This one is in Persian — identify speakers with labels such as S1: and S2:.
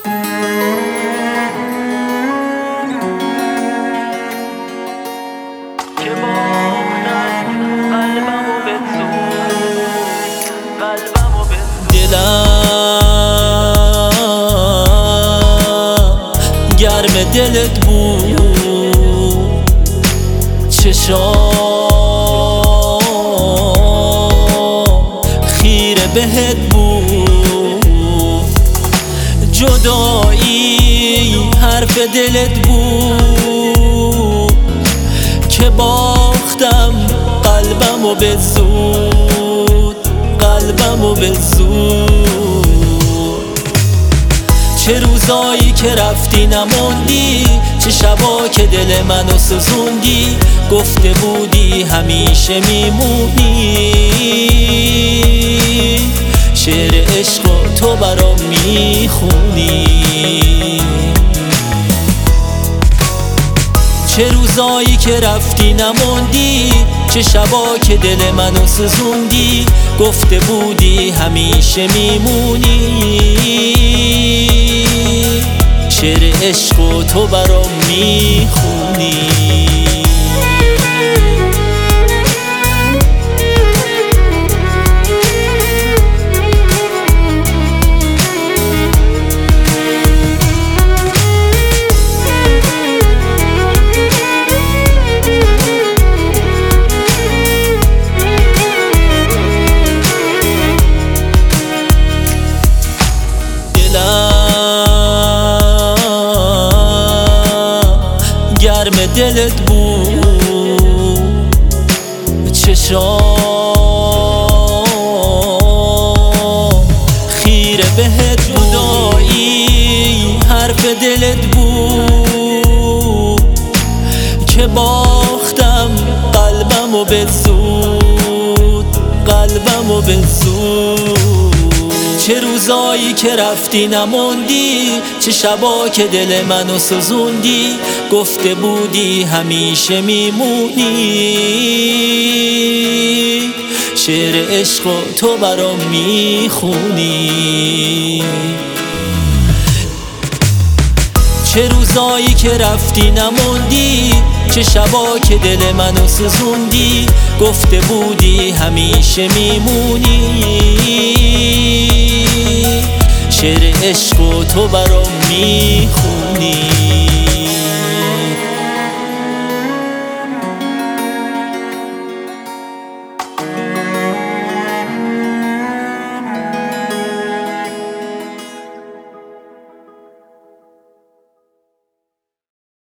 S1: که باختم قلبمو بسوز، قلبمو بسوز.
S2: دلم گرم دلت بود، چشام خیره بهت بود، جدایی حرف دلت بود که باختم قلبمو به زود، قلبمو به زود. چه روزایی که رفتی نموندی، چه شبا که دل منو سوزوندی، گفته بودی همیشه میمونی، شعر عشق تو برام میخونی. چه روزایی که رفتی نموندی، چه شبا که دل منو سوزوندی، گفته بودی همیشه میمونی، شعر عشق تو برام میخونی. گرم دلت بود، چشام خیره بهت بود، جدایی حرف دلت بود که باختم قلبمو به زود، قلبمو به زود. چه روزایی که رفتی نموندی، چه شبا که دل منو سوزوندی، گفته بودی همیشه میمونی، شعر عشق تو برام میخونی. چه روزایی که رفتی نموندی، چه شبا که دل منو سوزوندی، گفته بودی همیشه میمونی، شعر عشق تو برام میخونی.